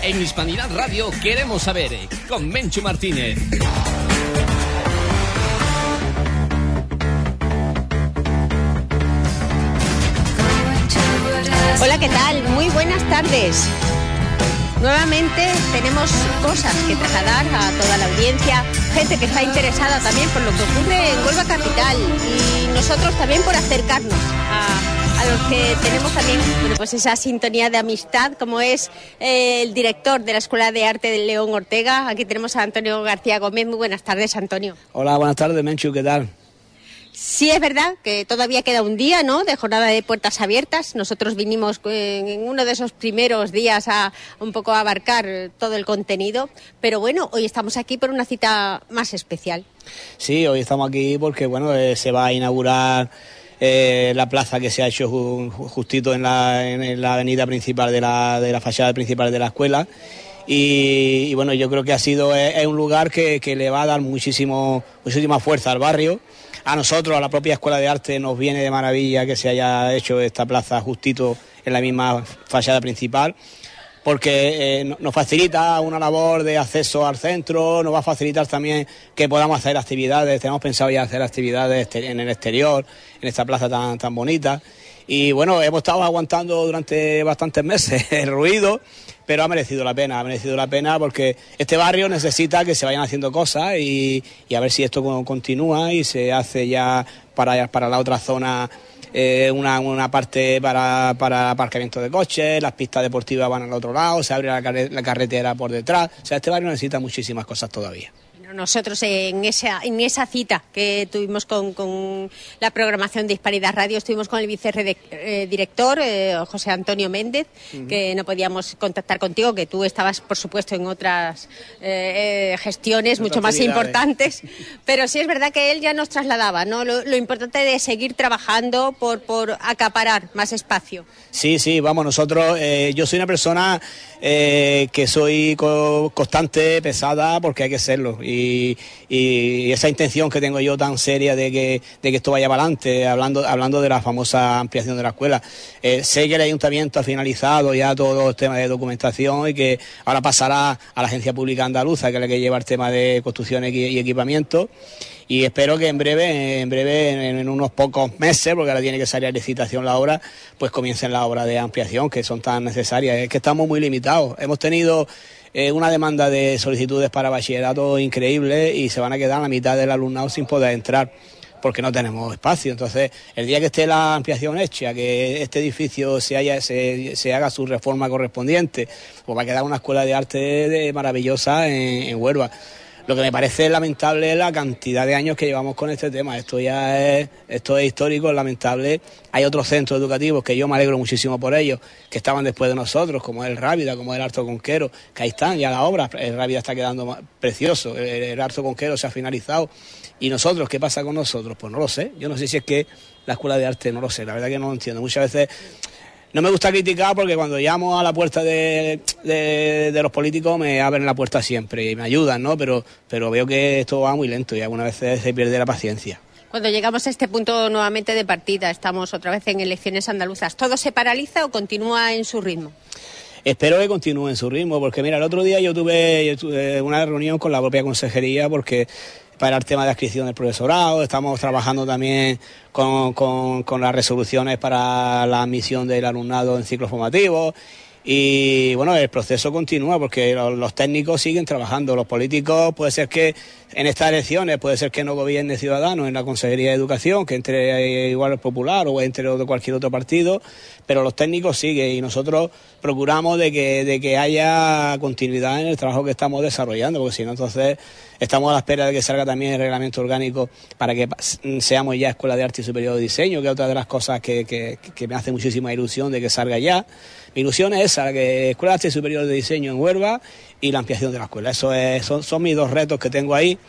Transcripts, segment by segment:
En Hispanidad Radio queremos saber, con Menchu Martínez. Hola, ¿qué tal? Muy buenas tardes. Nuevamente tenemos cosas que trasladar a toda la audiencia, gente que está interesada también por lo que ocurre en Huelva Capital y nosotros también por acercarnos a los que tenemos también pues esa sintonía de amistad, como es el director de la Escuela de Arte de León Ortega. Aquí tenemos a Antonio García Gómez. Muy buenas tardes, Antonio. Hola, buenas tardes, Menchu, ¿qué tal? Sí, es verdad que todavía queda un día, ¿no?, de jornada de puertas abiertas. Nosotros vinimos en uno de esos primeros días a un poco abarcar todo el contenido, pero bueno, hoy estamos aquí por una cita más especial. Sí, hoy estamos aquí porque bueno, se va a inaugurar la plaza que se ha hecho justito en la avenida principal de la fachada principal de la escuela. Y bueno, yo creo que es un lugar que le va a dar muchísima fuerza al barrio. A nosotros, a la propia Escuela de Arte, nos viene de maravilla que se haya hecho esta plaza justito en la misma fachada principal, porque nos facilita una labor de acceso al centro, nos va a facilitar también que podamos hacer actividades. Tenemos pensado ya hacer actividades en el exterior, en esta plaza tan bonita. Y bueno, hemos estado aguantando durante bastantes meses el ruido, pero ha merecido la pena porque este barrio necesita que se vayan haciendo cosas y a ver si esto continúa y se hace ya para la otra zona una parte para aparcamiento de coches, las pistas deportivas van al otro lado, se abre la carretera por detrás. O sea, este barrio necesita muchísimas cosas todavía. Nosotros en esa cita que tuvimos con la programación de Hispanidad Radio, estuvimos con el vicedirector, José Antonio Méndez, que no podíamos contactar contigo, que tú estabas, por supuesto, en otras gestiones mucho más importantes, pero sí es verdad que él ya nos trasladaba, ¿no?, lo importante de seguir trabajando por acaparar más espacio. Sí, vamos, nosotros, yo soy una persona que soy constante, pesada, porque hay que serlo, y esa intención que tengo yo tan seria de que esto vaya para adelante, hablando de la famosa ampliación de la escuela. Sé que el ayuntamiento ha finalizado ya todo el tema de documentación y que ahora pasará a la Agencia Pública Andaluza, que es la que lleva el tema de construcciones y equipamiento. Y espero que en breve, en unos pocos meses, porque ahora tiene que salir a licitación la obra, pues comiencen las obras de ampliación que son tan necesarias. Es que estamos muy limitados. Hemos tenido una demanda de solicitudes para bachillerato increíble y se van a quedar la mitad del alumnado sin poder entrar porque no tenemos espacio. Entonces, el día que esté la ampliación hecha, que este edificio se haga su reforma correspondiente, pues va a quedar una escuela de arte maravillosa en Huelva. Lo que me parece lamentable es la cantidad de años que llevamos con este tema. Esto es histórico, es lamentable. Hay otros centros educativos que yo me alegro muchísimo por ellos, que estaban después de nosotros, como el Rábida, como el Arzo Conquero, que ahí están ya las obras. El Rábida está quedando precioso, el Arzo Conquero se ha finalizado. ¿Y nosotros? ¿Qué pasa con nosotros? Pues no lo sé. Yo no sé si es que la Escuela de Arte, no lo sé, la verdad que no lo entiendo. Muchas veces no me gusta criticar porque cuando llamo a la puerta de los políticos me abren la puerta siempre y me ayudan, ¿no? Pero veo que esto va muy lento y algunas veces se pierde la paciencia. Cuando llegamos a este punto nuevamente de partida, estamos otra vez en elecciones andaluzas, ¿todo se paraliza o continúa en su ritmo? Espero que continúe en su ritmo, porque mira, el otro día yo tuve una reunión con la propia consejería para el tema de adscripción del profesorado. Estamos trabajando también con las resoluciones para la admisión del alumnado en ciclos formativos. Y bueno, el proceso continúa porque los técnicos siguen trabajando. Los políticos, puede ser que en estas elecciones, puede ser que no gobierne Ciudadanos en la Consejería de Educación, que entre igual el Popular o entre cualquier otro partido, pero los técnicos siguen y nosotros procuramos de que haya continuidad en el trabajo que estamos desarrollando, porque si no, entonces estamos a la espera de que salga también el reglamento orgánico para que seamos ya Escuela de Arte y Superior de Diseño, que es otra de las cosas que me hace muchísima ilusión de que salga ya. Mi ilusión es esa, que Escuela de Arte y Superior de Diseño en Huelva y la ampliación de la escuela. Son mis dos retos que tengo ahí.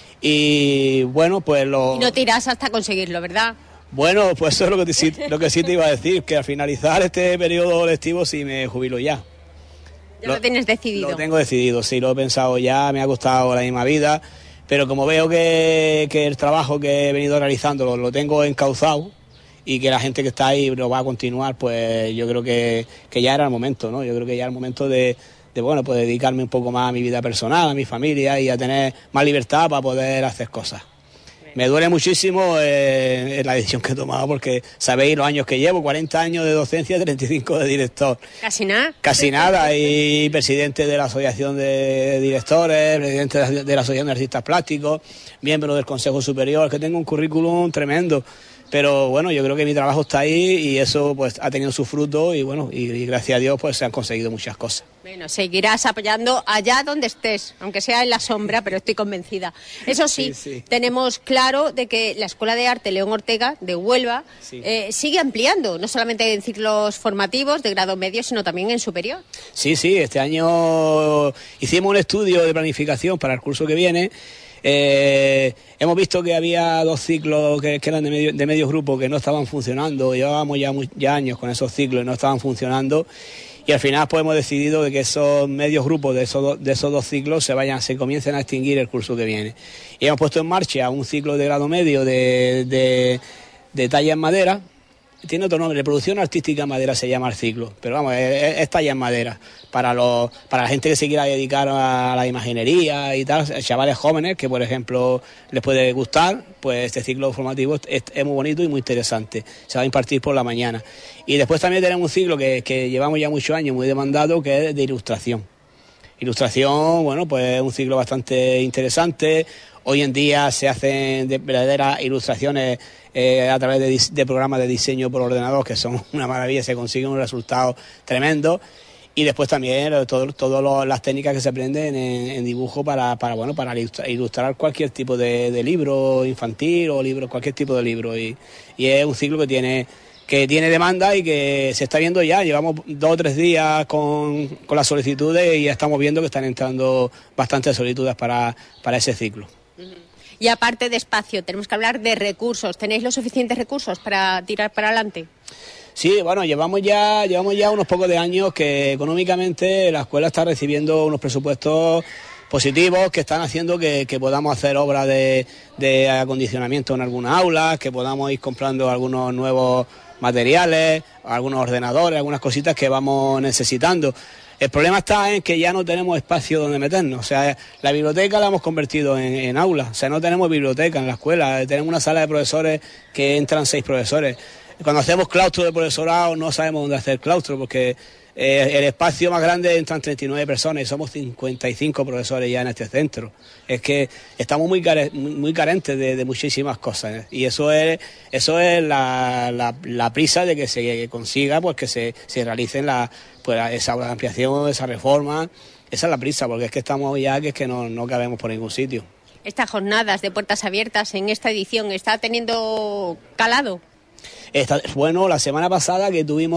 Y bueno, pues Y no tiras hasta conseguirlo, ¿verdad? Bueno, pues eso es lo que sí te iba a decir, que al finalizar este periodo lectivo sí me jubilo ya. ¿Ya lo tienes decidido? Lo tengo decidido, sí, lo he pensado ya, me ha costado la misma vida, pero como veo que el trabajo que he venido realizando lo tengo encauzado y que la gente que está ahí lo va a continuar, pues yo creo que ya era el momento, ¿no? Yo creo que ya era el momento de bueno, pues dedicarme un poco más a mi vida personal, a mi familia y a tener más libertad para poder hacer cosas. Me duele muchísimo la decisión que he tomado porque sabéis los años que llevo, 40 años de docencia, 35 de director. Casi nada. Casi nada, y presidente de la Asociación de Directores, presidente de la Asociación de Artistas Plásticos, miembro del Consejo Superior, que tengo un currículum tremendo. Pero bueno, yo creo que mi trabajo está ahí y eso pues ha tenido su fruto y bueno, y gracias a Dios pues se han conseguido muchas cosas. Bueno, seguirás apoyando allá donde estés, aunque sea en la sombra, pero estoy convencida. Eso sí, tenemos claro de que la Escuela de Arte León Ortega de Huelva sigue ampliando, no solamente en ciclos formativos de grado medio, sino también en superior. Sí, este año hicimos un estudio de planificación para el curso que viene. Hemos visto que había 2 ciclos que eran de medio grupo que no estaban funcionando. Llevábamos ya años con esos ciclos y no estaban funcionando, y al final pues hemos decidido de que esos medios grupos de esos 2 ciclos se comiencen a extinguir el curso que viene, y hemos puesto en marcha un ciclo de grado medio de talla en madera. Tiene otro nombre, Producción Artística en Madera se llama el ciclo, pero vamos, es talla en madera. Para la gente que se quiera dedicar a la imaginería y tal, chavales jóvenes que, por ejemplo, les puede gustar, pues este ciclo formativo es muy bonito y muy interesante. Se va a impartir por la mañana. Y después también tenemos un ciclo que llevamos ya muchos años, muy demandado, que es de ilustración. Ilustración, bueno, pues es un ciclo bastante interesante. Hoy en día se hacen verdaderas ilustraciones a través de programas de diseño por ordenador que son una maravilla, se consiguen un resultado tremendo. Y después también todas las técnicas que se aprenden en dibujo para ilustrar cualquier tipo de libro infantil o cualquier tipo de libro. Y es un ciclo que tiene demanda y que se está viendo ya. Llevamos 2 o 3 días con las solicitudes y ya estamos viendo que están entrando bastantes solicitudes para ese ciclo. Y aparte de espacio, tenemos que hablar de recursos. ¿Tenéis los suficientes recursos para tirar para adelante? Sí, bueno, llevamos ya unos pocos de años que económicamente la escuela está recibiendo unos presupuestos positivos que están haciendo que podamos hacer obras de acondicionamiento en algunas aulas, que podamos ir comprando algunos nuevos materiales, algunos ordenadores, algunas cositas que vamos necesitando. El problema está en que ya no tenemos espacio donde meternos. O sea, la biblioteca la hemos convertido en aula. O sea, no tenemos biblioteca en la escuela. Tenemos una sala de profesores que entran 6 profesores. Cuando hacemos claustro de profesorado no sabemos dónde hacer claustro porque el espacio más grande entran 39 personas y somos 55 profesores ya en este centro. Es que estamos muy carentes de muchísimas cosas, ¿eh? Y eso es la prisa de que se consiga pues que se realicen esa ampliación, esa reforma. Esa es la prisa, porque es que estamos ya que no cabemos por ningún sitio. Estas jornadas de puertas abiertas en esta edición, ¿está teniendo calado? Bueno, la semana pasada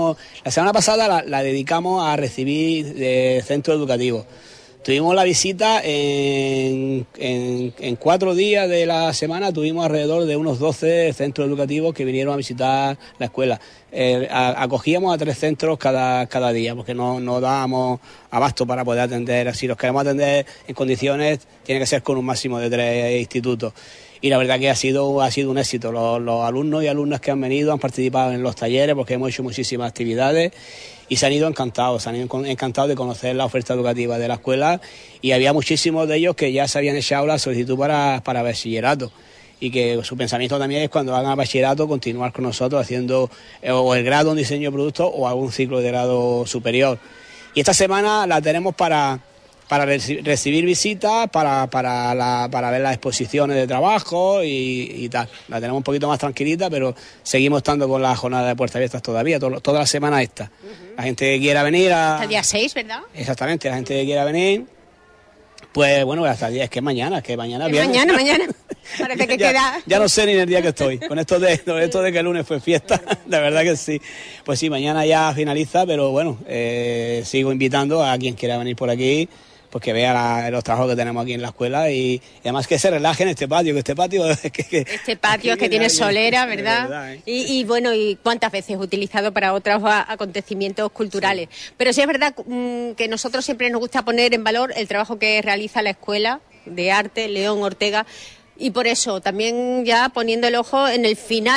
la dedicamos a recibir de centros educativos. Tuvimos la visita en 4 días de la semana, tuvimos alrededor de unos 12 centros educativos que vinieron a visitar la escuela. Acogíamos a 3 centros cada día, porque no dábamos abasto para poder atender. Si los queremos atender en condiciones, tiene que ser con un máximo de 3 institutos. Y la verdad que ha sido un éxito. Los alumnos y alumnas que han venido han participado en los talleres porque hemos hecho muchísimas actividades y se han ido encantados de conocer la oferta educativa de la escuela, y había muchísimos de ellos que ya se habían echado la solicitud para bachillerato, y que su pensamiento también es cuando hagan bachillerato continuar con nosotros haciendo o el grado en diseño de productos o algún ciclo de grado superior. Y esta semana la tenemos para recibir visitas, para ver las exposiciones de trabajo y tal. La tenemos un poquito más tranquilita, pero seguimos estando con la jornada de puertas abiertas todavía, toda la semana esta. La gente que quiera venir hasta el día 6, ¿verdad? Exactamente, la gente que quiera venir, pues bueno, hasta el día, es que mañana viene. Mañana. Parece que queda. Ya no sé ni en el día que estoy. Con esto de que el lunes fue fiesta, la verdad que sí. Pues sí, mañana ya finaliza, pero bueno, sigo invitando a quien quiera venir por aquí, pues que vea los trabajos que tenemos aquí en la escuela y además que se relaje en este patio, este patio es que tiene solera, ¿verdad? Y bueno, y cuántas veces utilizado para otros acontecimientos culturales. Sí. Pero sí es verdad que nosotros siempre nos gusta poner en valor el trabajo que realiza la Escuela de Arte León Ortega, y por eso también ya poniendo el ojo en el final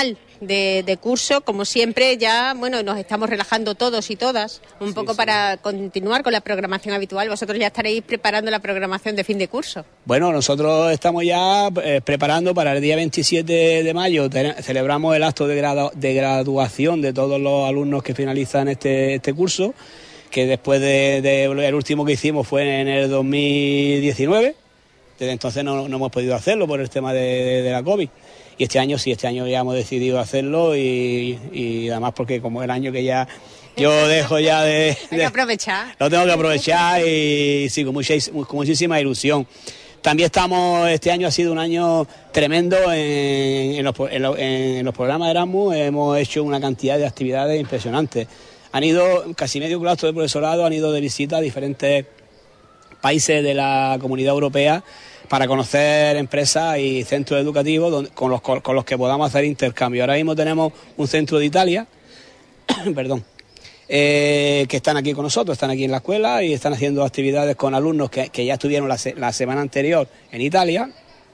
de curso, como siempre ya, bueno, nos estamos relajando todos y todas, un poco para continuar con la programación habitual. Vosotros ya estaréis preparando la programación de fin de curso. Bueno, nosotros estamos ya preparando para el día 27 de mayo, celebramos el acto de graduación de todos los alumnos que finalizan este curso, que después el último que hicimos fue en el 2019, desde entonces no hemos podido hacerlo por el tema de la COVID. Y este año ya hemos decidido hacerlo y además porque como el año que ya yo dejo ya de... Hay que aprovechar. Lo tengo que aprovechar y sí, con muchísima ilusión. También este año ha sido un año tremendo en los programas de Erasmus, hemos hecho una cantidad de actividades impresionantes. Han ido casi medio claustro de profesorado, han ido de visita a diferentes países de la Comunidad Europea para conocer empresas y centros educativos con los que podamos hacer intercambio. Ahora mismo tenemos un centro de Italia, perdón, que están aquí con nosotros, están aquí en la escuela y están haciendo actividades con alumnos que ya estuvieron la semana anterior en Italia,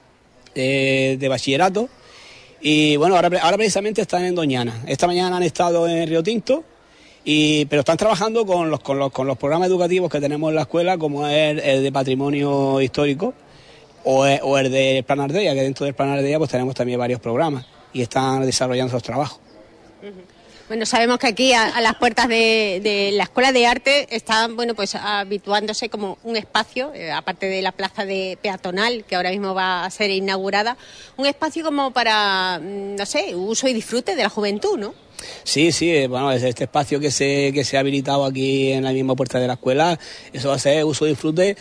de bachillerato. Y bueno, ahora precisamente están en Doñana. Esta mañana han estado en Río Tinto. Pero están trabajando con los programas educativos que tenemos en la escuela, como es el de patrimonio histórico o el de Plan Ardea, que dentro del Plan Ardea pues tenemos también varios programas y están desarrollando esos trabajos. Bueno, sabemos que aquí a las puertas de la Escuela de Arte están, bueno, pues habituándose como un espacio, aparte de la plaza de peatonal que ahora mismo va a ser inaugurada, un espacio como para, no sé, uso y disfrute de la juventud, ¿no? Sí, bueno, es este espacio que se ha habilitado aquí en la misma puerta de la escuela, eso va a ser uso y disfrute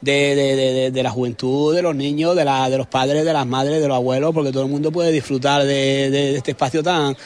de la juventud, de los niños, de los padres, de las madres, de los abuelos, porque todo el mundo puede disfrutar de este espacio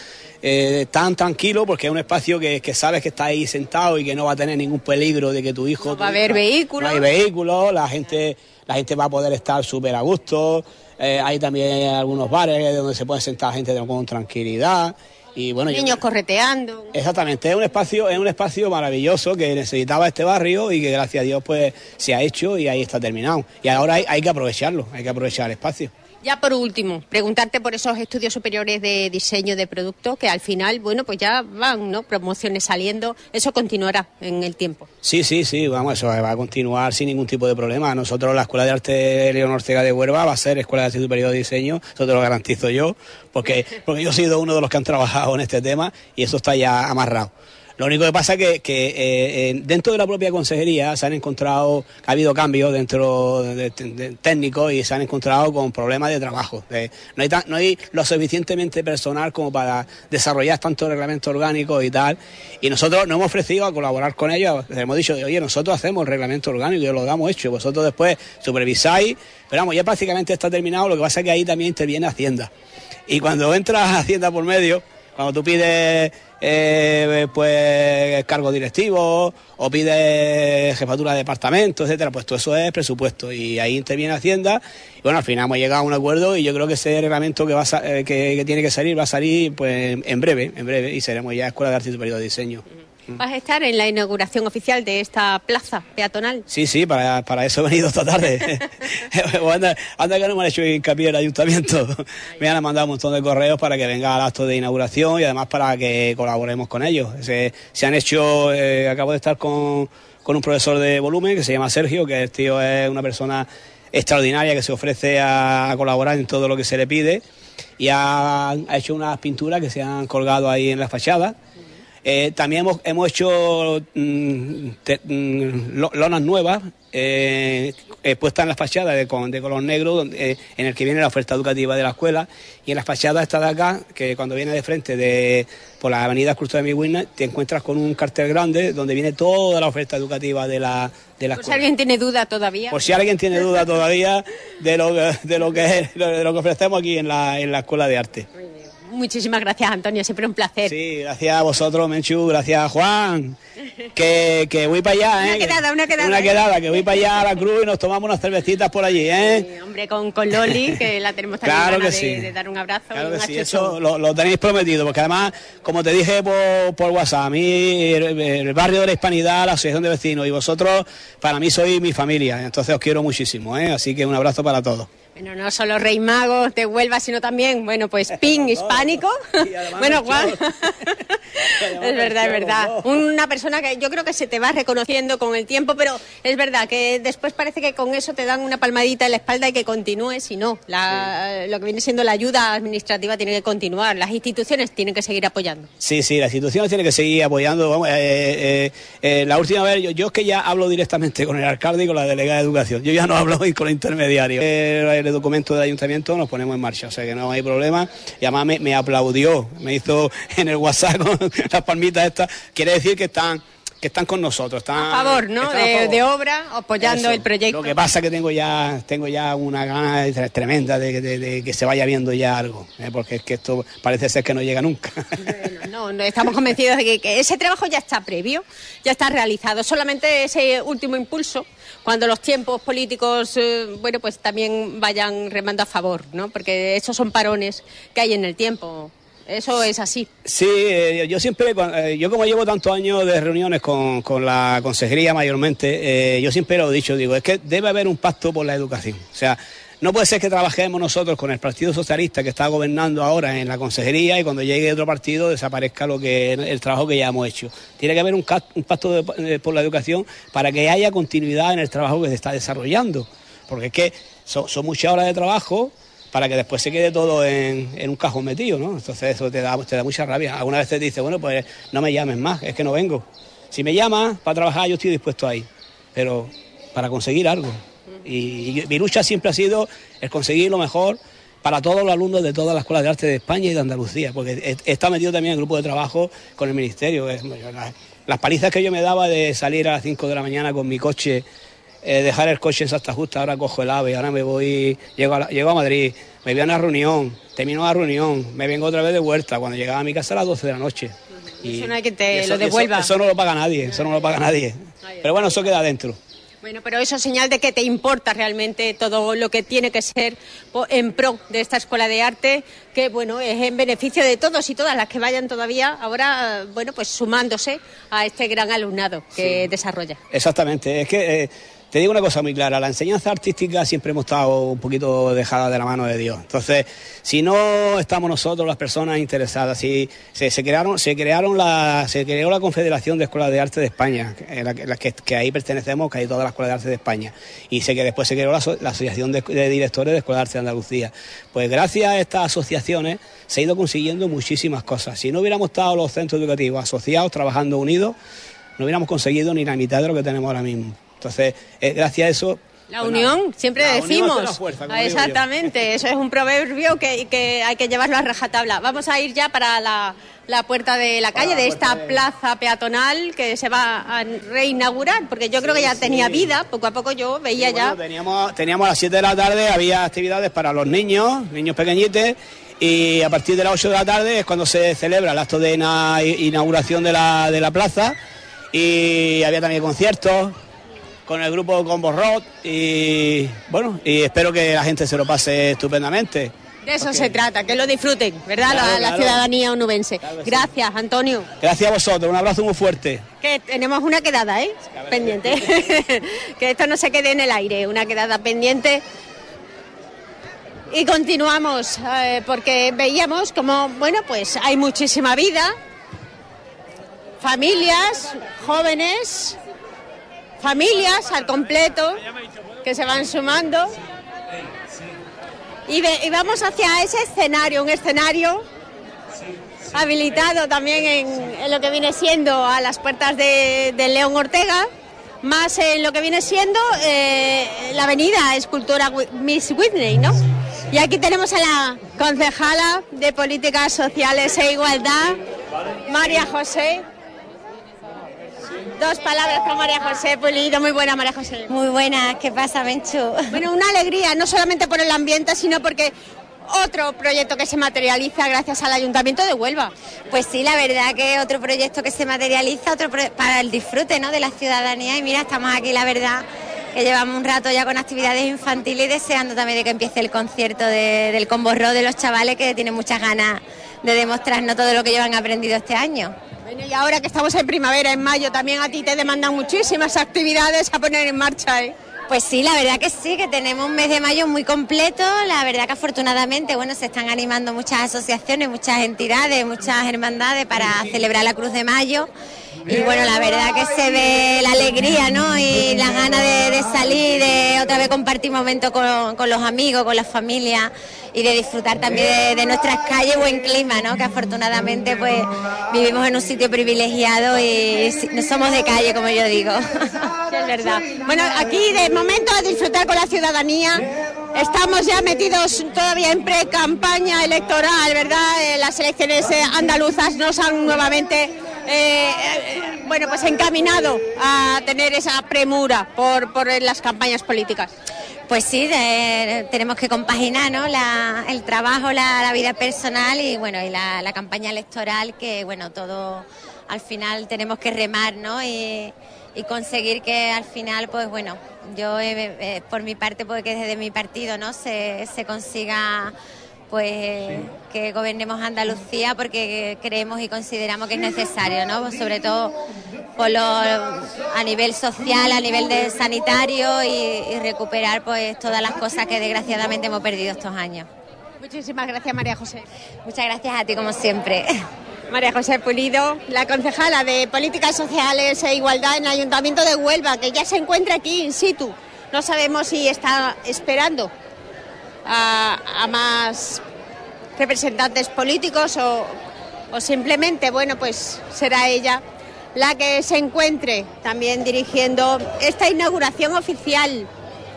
tan tranquilo, porque es un espacio que sabes que está ahí sentado y que no va a tener ningún peligro de que tu hijo... No va a haber vehículos. No hay vehículos, la gente va a poder estar súper a gusto, hay también algunos bares donde se puede sentar gente con tranquilidad. Y bueno, niños correteando. Exactamente, es un espacio maravilloso que necesitaba este barrio y que gracias a Dios pues se ha hecho y ahí está terminado. Y ahora hay que aprovecharlo, hay que aprovechar el espacio. Ya por último, preguntarte por esos estudios superiores de diseño de productos que al final, bueno, pues ya van, ¿no? Promociones saliendo, eso continuará en el tiempo. Sí, vamos, eso va a continuar sin ningún tipo de problema. Nosotros, la Escuela de Arte Leonor Ortega de Huelva va a ser Escuela de Arte Superior de Diseño, eso te lo garantizo yo, porque yo he sido uno de los que han trabajado en este tema y eso está ya amarrado. Lo único que pasa es que dentro de la propia consejería se han encontrado, ha habido cambios dentro de técnicos y se han encontrado con problemas de trabajo. No hay lo suficientemente personal como para desarrollar tantos reglamentos orgánicos y tal. Y nosotros nos hemos ofrecido a colaborar con ellos. Les hemos dicho, oye, nosotros hacemos el reglamento orgánico y lo damos hecho. Vosotros después supervisáis. Pero vamos, ya prácticamente está terminado. Lo que pasa es que ahí también interviene Hacienda. Y cuando entra Hacienda por medio, cuando tú pides pues cargos directivos o pides jefatura de departamento, etcétera, pues todo eso es presupuesto y ahí interviene Hacienda y bueno, al final hemos llegado a un acuerdo y yo creo que ese reglamento que tiene que salir va a salir pues en breve y seremos ya Escuela de Arte Superior de Diseño. ¿Vas a estar en la inauguración oficial de esta plaza peatonal? Sí, para eso he venido esta tarde. anda que no me han hecho hincapié el ayuntamiento. Me han mandado un montón de correos para que venga al acto de inauguración y además para que colaboremos con ellos. Se han hecho, acabo de estar con un profesor de volumen que se llama Sergio, que el tío es una persona extraordinaria que se ofrece a colaborar en todo lo que se le pide y ha hecho unas pinturas que se han colgado ahí en la fachada. También hemos hecho lonas nuevas puestas en las fachadas de color negro en el que viene la oferta educativa de la escuela y en las fachadas esta de acá, que cuando viene de frente por la avenida Cruz de Miguel te encuentras con un cartel grande donde viene toda la oferta educativa de la escuela. Por si alguien tiene duda todavía. Por si alguien tiene duda todavía de lo que ofrecemos aquí en la Escuela de Arte. Muchísimas gracias, Antonio, siempre un placer. Sí, gracias a vosotros, Menchu, gracias a Juan, que voy para allá, Una quedada. Que voy para allá a la Cruz y nos tomamos unas cervecitas por allí, Sí, hombre, con Loli, que la tenemos también claro ganas que sí. de dar un abrazo. Claro que sí, eso lo tenéis prometido, porque además, como te dije por WhatsApp, a mí el barrio de la Hispanidad, la asociación de vecinos y vosotros, para mí sois mi familia, entonces os quiero muchísimo, así que un abrazo para todos. Bueno, no solo Rey Mago de Huelva, sino también, bueno, pues PIN hispánico. Bueno, Juan, es verdad. Una persona que yo creo que se te va reconociendo con el tiempo, pero es verdad que después parece que con eso te dan una palmadita en la espalda y que continúes, y no. Lo que viene siendo la ayuda administrativa tiene que continuar, las instituciones tienen que seguir apoyando. Sí, las instituciones tienen que seguir apoyando. Vamos, la última vez, yo es que ya hablo directamente con el alcalde y con la delegada de Educación. Yo ya no hablo con los intermediarios. El documento del ayuntamiento nos ponemos en marcha, o sea que no hay problema. Y además me aplaudió, me hizo en el WhatsApp con las palmitas estas. Quiere decir que están con nosotros, están a favor, ¿no? De obra, apoyando el proyecto. Lo que pasa es que tengo ya una gana tremenda de que se vaya viendo ya algo, porque es que esto parece ser que no llega nunca. Bueno, no, estamos convencidos de que ese trabajo ya está previo, ya está realizado. Solamente ese último impulso, cuando los tiempos políticos, bueno, pues también vayan remando a favor, ¿no? Porque esos son parones que hay en el tiempo. Eso es así. Sí, yo siempre, yo como llevo tantos años de reuniones con la consejería mayormente, yo siempre lo he dicho, digo, es que debe haber un pacto por la educación. O sea, no puede ser que trabajemos nosotros con el Partido Socialista que está gobernando ahora en la consejería y cuando llegue otro partido desaparezca el trabajo que ya hemos hecho. Tiene que haber un pacto por la educación para que haya continuidad en el trabajo que se está desarrollando. Porque es que son muchas horas de trabajo para que después se quede todo en un cajón metido, ¿no? Entonces eso te da mucha rabia. Alguna vez te dice, bueno, pues no me llames más, es que no vengo. Si me llamas para trabajar yo estoy dispuesto a ir, pero para conseguir algo. Y mi lucha siempre ha sido el conseguir lo mejor para todos los alumnos de todas las escuelas de arte de España y de Andalucía, porque he estado metido también en el grupo de trabajo con el Ministerio. Las palizas que yo me daba de salir a las 5 de la mañana con mi coche, dejar el coche en Santa Justa, ahora cojo el AVE, ahora me voy, llego a Madrid, me voy a una reunión, termino la reunión, me vengo otra vez de vuelta, cuando llegaba a mi casa a las 12 de la noche. Y eso no hay que te lo devuelva. Eso no lo paga nadie, Pero bueno, eso queda adentro. Bueno, pero eso es señal de que te importa realmente todo lo que tiene que ser en pro de esta escuela de arte, que bueno, es en beneficio de todos y todas las que vayan todavía ahora, bueno, pues sumándose a este gran alumnado que desarrolla. Exactamente, es que te digo una cosa muy clara, la enseñanza artística siempre hemos estado un poquito dejada de la mano de Dios. Entonces, si no estamos nosotros, las personas interesadas, si se creó la Confederación de Escuelas de Arte de España, que ahí pertenecemos, que hay todas las escuelas de arte de España, y después se creó la Asociación de Directores de Escuelas de Arte de Andalucía. Pues gracias a estas asociaciones se ha ido consiguiendo muchísimas cosas. Si no hubiéramos estado los centros educativos asociados, trabajando unidos, no hubiéramos conseguido ni la mitad de lo que tenemos ahora mismo. Entonces, gracias a eso... La unión, siempre decimos. La fuerza, exactamente, eso es un proverbio que hay que llevarlo a rajatabla. Vamos a ir ya para la puerta de la calle, de esta plaza peatonal que se va a reinaugurar, porque yo creo que ya tenía vida, poco a poco yo veía ya... Teníamos a las 7 de la tarde, había actividades para los niños pequeñitos, y a partir de las 8 de la tarde es cuando se celebra el acto de inauguración de la plaza, y había también conciertos con el grupo Combo Rock y bueno, y espero que la gente se lo pase estupendamente. De eso se trata, que lo disfruten, ¿verdad? Claro, la ciudadanía onubense. Claro, gracias, sí. Antonio. Gracias a vosotros, un abrazo muy fuerte. Que tenemos una quedada, pendiente. Que esto no se quede en el aire, una quedada pendiente. Y continuamos, porque veíamos como, bueno, pues hay muchísima vida, familias, jóvenes... familias al completo que se van sumando y vamos hacia ese escenario, un escenario habilitado también en lo que viene siendo a las puertas de León Ortega, más en lo que viene siendo la avenida Escultora Miss Whitney, ¿no? Y aquí tenemos a la concejala de Políticas Sociales e Igualdad, María José. Dos palabras con María José Pulido. Muy buena, María José. Muy buena, ¿qué pasa, Menchu? Bueno, una alegría, no solamente por el ambiente, sino porque otro proyecto que se materializa gracias al Ayuntamiento de Huelva. Pues sí, la verdad que otro proyecto que se materializa, para el disfrute, ¿no?, de la ciudadanía. Y mira, estamos aquí, la verdad, que llevamos un rato ya con actividades infantiles y deseando también de que empiece el concierto del Combo Rock de los chavales, que tienen muchas ganas de demostrarnos todo lo que llevan aprendido este año. Bueno, y ahora que estamos en primavera, en mayo, también a ti te demandan muchísimas actividades a poner en marcha, ¿eh? Pues sí, la verdad que sí, que tenemos un mes de mayo muy completo. La verdad que afortunadamente, bueno, se están animando muchas asociaciones, muchas entidades, muchas hermandades para celebrar la Cruz de Mayo. Y bueno, la verdad que se ve la alegría, ¿no? Y las ganas de salir, de otra vez compartir momentos con los amigos, con la familia y de disfrutar también de nuestras calles, buen clima, ¿no? Que afortunadamente pues vivimos en un sitio privilegiado y no somos de calle, como yo digo. Sí, es verdad. Bueno, aquí de momento a disfrutar con la ciudadanía. Estamos ya metidos todavía en pre-campaña electoral, ¿verdad? Las elecciones andaluzas nos han nuevamente bueno, pues encaminado a tener esa premura por las campañas políticas. Pues sí, tenemos que compaginar, ¿no? El trabajo, la vida personal y bueno, y la campaña electoral, que bueno, todo al final tenemos que remar, ¿no? Y conseguir que al final, pues bueno, yo por mi parte, pues que desde mi partido, ¿no? Se consiga pues que gobernemos Andalucía, porque creemos y consideramos que es necesario, ¿no? Pues sobre todo a nivel social, a nivel sanitario y recuperar pues todas las cosas que desgraciadamente hemos perdido estos años. Muchísimas gracias, María José. Muchas gracias a ti, como siempre. María José Pulido, la concejala de Políticas Sociales e Igualdad en el Ayuntamiento de Huelva, que ya se encuentra aquí in situ. No sabemos si está esperando a más representantes políticos o simplemente, bueno, pues será ella la que se encuentre también dirigiendo esta inauguración oficial.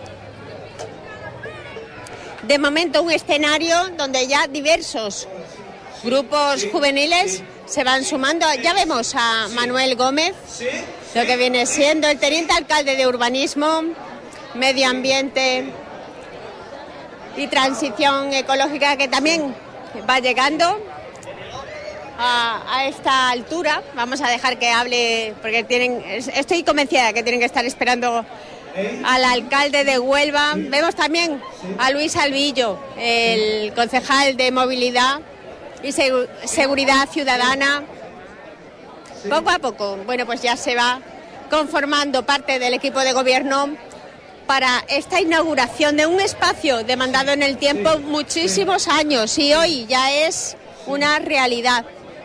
De momento un escenario donde ya diversos grupos juveniles se van sumando. Ya vemos a Manuel Gómez, lo que viene siendo el teniente alcalde de Urbanismo, Medio Ambiente y Transición Ecológica, que también va llegando a esta altura. Vamos a dejar que hable, porque estoy convencida que tienen que estar esperando al alcalde de Huelva. Vemos también a Luis Albillo, el concejal de Movilidad y Seguridad Ciudadana. Poco a poco, bueno, pues ya se va conformando parte del equipo de gobierno para esta inauguración de un espacio demandado en el tiempo muchísimos años y hoy ya es una realidad.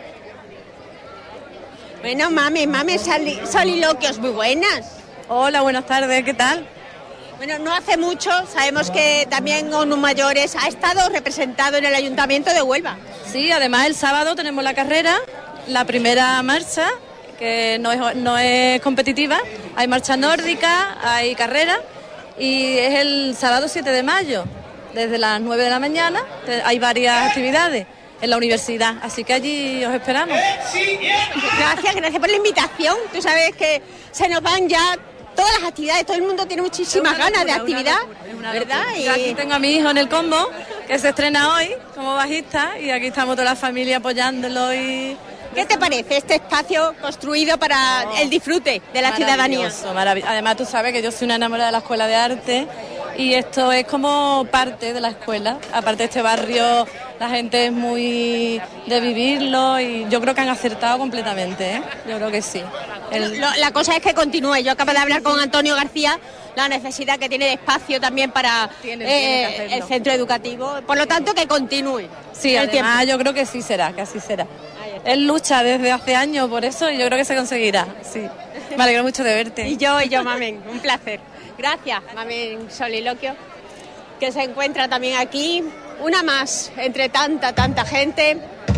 Bueno, mami, soliloquios muy buenas. Hola, buenas tardes, ¿qué tal? Bueno, no hace mucho, sabemos que también ONU Mayores ha estado representado en el Ayuntamiento de Huelva. Sí, además el sábado tenemos la carrera, la primera marcha, que no es competitiva, hay marcha nórdica, hay carrera, y es el sábado 7 de mayo, desde las 9 de la mañana, hay varias actividades en la universidad, así que allí os esperamos. Gracias por la invitación. Tú sabes que se nos van ya todas las actividades, todo el mundo tiene muchísimas ganas de actividad, ¿verdad? Yo aquí tengo a mi hijo en el combo, que se estrena hoy como bajista, y aquí estamos toda la familia apoyándolo. Y ¿qué te parece este espacio construido para el disfrute de la ciudadanía? Maravilloso. Además, tú sabes que yo soy una enamorada de la Escuela de Arte y esto es como parte de la escuela. Aparte de este barrio, la gente es muy de vivirlo y yo creo que han acertado completamente, ¿eh? Yo creo que sí. La cosa es que continúe. Yo acabo de hablar con Antonio García, la necesidad que tiene de espacio también para el centro educativo. Por lo tanto, que continúe. Sí, además yo creo que sí será, que así será. Él lucha desde hace años por eso y yo creo que se conseguirá, sí. Me alegro mucho de verte. Y yo, Mamen, un placer. Gracias, Mamen Soliloquio, que se encuentra también aquí, una más entre tanta gente.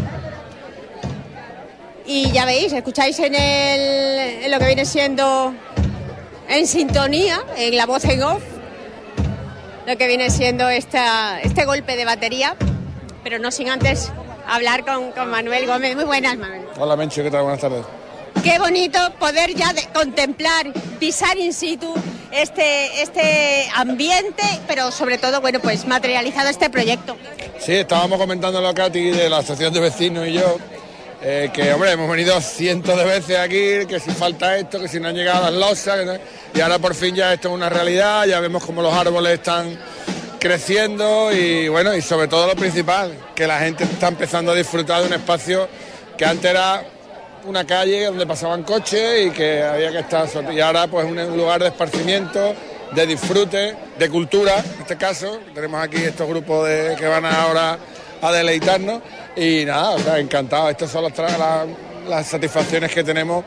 Y ya veis, escucháis en lo que viene siendo en sintonía, en la voz en off, lo que viene siendo este golpe de batería, pero no sin antes hablar con Manuel Gómez. Muy buenas, Manuel. Hola, Mencho, ¿qué tal? Buenas tardes. Qué bonito poder ya contemplar, pisar in situ este ambiente, pero sobre todo, bueno, pues materializado este proyecto. Sí, estábamos comentándolo a Katy de la asociación de vecinos y yo, que, hombre, hemos venido cientos de veces aquí, que si falta esto, que si no han llegado las losas, y ahora por fin ya esto es una realidad, ya vemos como los árboles están creciendo y, bueno, y sobre todo lo principal, que la gente está empezando a disfrutar de un espacio que antes era una calle donde pasaban coches y que había que estar, y ahora pues un lugar de esparcimiento de disfrute, de cultura, en este caso. Tenemos aquí estos grupos que van ahora a deleitarnos y nada, o sea, encantado. Estas son las satisfacciones que tenemos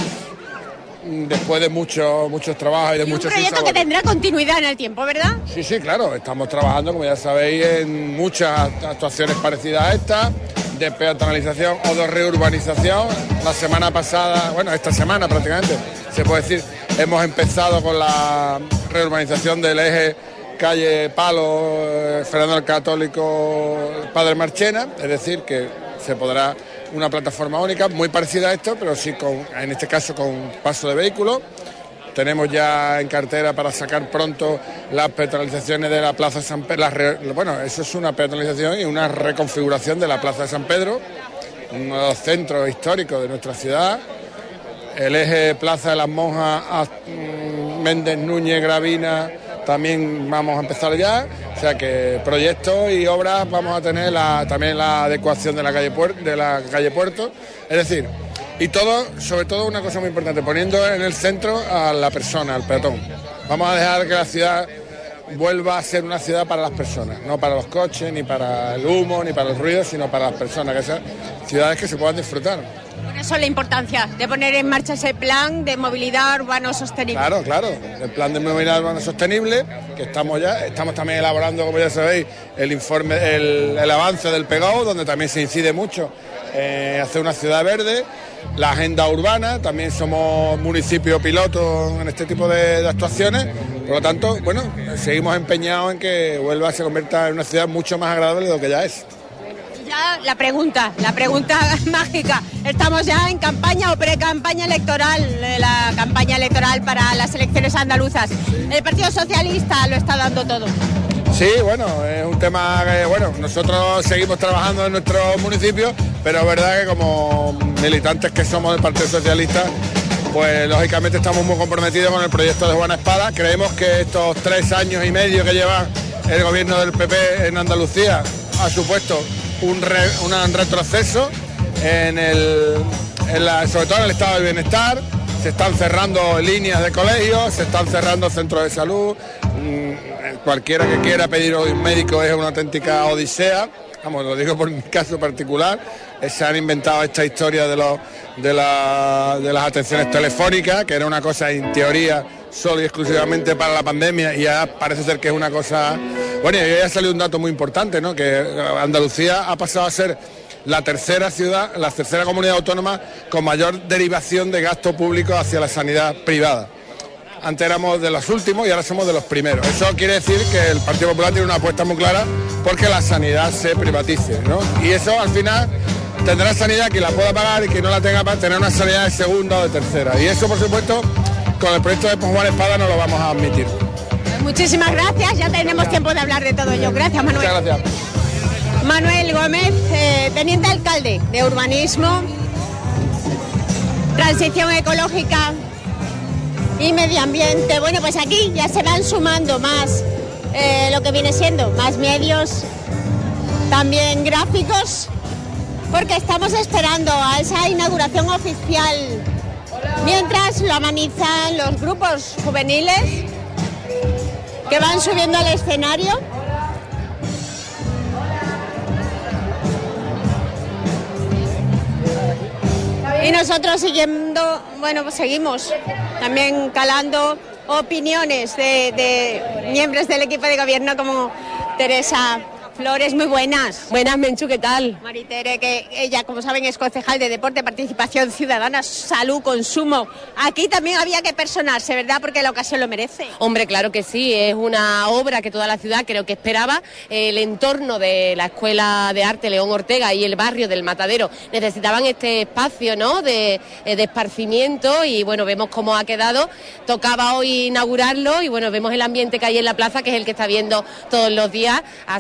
después de muchos trabajos y de muchos un proyecto que tendrá continuidad en el tiempo, ¿verdad? Sí, claro. Estamos trabajando, como ya sabéis, en muchas actuaciones parecidas a esta, de peatonalización o de reurbanización. La semana pasada, bueno, esta semana prácticamente, se puede decir, hemos empezado con la reurbanización del eje calle Palo, Fernando el Católico, Padre Marchena, es decir, que se podrá una plataforma única, muy parecida a esto, pero sí en este caso con paso de vehículos. Tenemos ya en cartera para sacar pronto las peatonalizaciones de la Plaza San Pedro. Bueno, eso es una peatonalización y una reconfiguración de la Plaza de San Pedro, uno de los centros históricos de nuestra ciudad. El eje Plaza de las Monjas, Méndez Núñez, Gravina, también vamos a empezar ya. O sea que proyectos y obras vamos a tener también la adecuación de la calle Puerto. Es decir, y todo, sobre todo una cosa muy importante, poniendo en el centro a la persona, al peatón. Vamos a dejar que la ciudad vuelva a ser una ciudad para las personas, no para los coches, ni para el humo, ni para el ruido, sino para las personas, que sean ciudades que se puedan disfrutar. Por eso la importancia de poner en marcha ese plan de movilidad urbano sostenible. Claro, el plan de movilidad urbano sostenible, que estamos también elaborando, como ya sabéis, el informe, el avance del PEGAU, donde también se incide mucho hacer una ciudad verde. La agenda urbana, también somos municipio piloto en este tipo de actuaciones, por lo tanto, bueno, seguimos empeñados en que Huelva se convierta en una ciudad mucho más agradable de lo que ya es. Ya la pregunta mágica, ¿estamos ya en campaña o pre-campaña electoral, la campaña electoral para las elecciones andaluzas? El Partido Socialista lo está dando todo. Sí, bueno, es un tema que, bueno, nosotros seguimos trabajando en nuestro municipio, pero es verdad que como militantes que somos del Partido Socialista, pues lógicamente estamos muy comprometidos con el proyecto de Juana Espada. Creemos que estos 3 años y medio que lleva el gobierno del PP en Andalucía ha supuesto un retroceso sobre todo en el estado del bienestar. Se están cerrando líneas de colegios, se están cerrando centros de salud. Cualquiera que quiera pedir hoy un médico es una auténtica odisea. Vamos, lo digo por mi caso particular. Se han inventado esta historia de las atenciones telefónicas, que era una cosa en teoría solo y exclusivamente para la pandemia, y ya parece ser que es una cosa... Bueno, y ya ha salido un dato muy importante, ¿no? Que Andalucía ha pasado a ser la tercera comunidad autónoma con mayor derivación de gasto público hacia la sanidad privada. Antes éramos de los últimos y ahora somos de los primeros. Eso quiere decir que el Partido Popular tiene una apuesta muy clara porque la sanidad se privatice, ¿no? Y eso al final tendrá sanidad quien la pueda pagar y quien no la tenga para tener una sanidad de segunda o de tercera. Y eso, por supuesto, con el proyecto de Juana Espada no lo vamos a admitir. Muchísimas gracias, ya tenemos tiempo de hablar de todo ello. Gracias, Manuel. Muchas gracias. Manuel Gómez, teniente alcalde de Urbanismo, Transición Ecológica y Medio Ambiente. Bueno, pues aquí ya se van sumando más lo que viene siendo más medios, también gráficos, porque estamos esperando a esa inauguración oficial. Mientras lo amenizan los grupos juveniles que van subiendo al escenario. Y nosotros siguiendo, bueno, pues seguimos también calando opiniones de miembros del equipo de gobierno como Teresa Flores. Muy buenas. Buenas, Menchu, ¿qué tal? Maritere, que ella, como saben, es concejal de Deporte, Participación Ciudadana, Salud, Consumo. Aquí también había que personarse, ¿verdad? Porque la ocasión lo merece. Hombre, claro que sí, es una obra que toda la ciudad creo que esperaba. El entorno de la Escuela de Arte León Ortega y el barrio del Matadero necesitaban este espacio, ¿no?, de esparcimiento, y bueno, vemos cómo ha quedado. Tocaba hoy inaugurarlo y bueno, vemos el ambiente que hay en la plaza, que es el que está viendo todos los días, así es que nada,